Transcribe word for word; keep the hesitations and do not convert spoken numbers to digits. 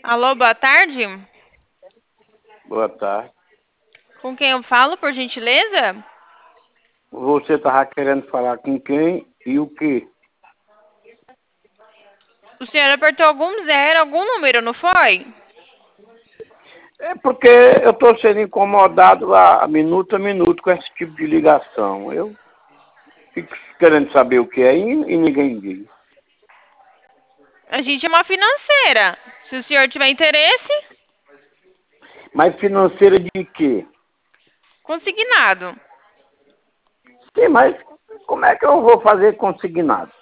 Alô, boa tarde. Boa tarde. Com quem eu falo, por gentileza? Você estava querendo falar com quem e o quê? O senhor apertou algum zero, algum número, não foi? É porque eu estou sendo incomodado a, a minuto a minuto com esse tipo de ligação. Eu fico querendo saber o que é e, e ninguém diz. A gente é uma financeira. Se o senhor tiver interesse, Mas financeira de quê? consignado. Sim, mas como é que eu vou fazer consignado?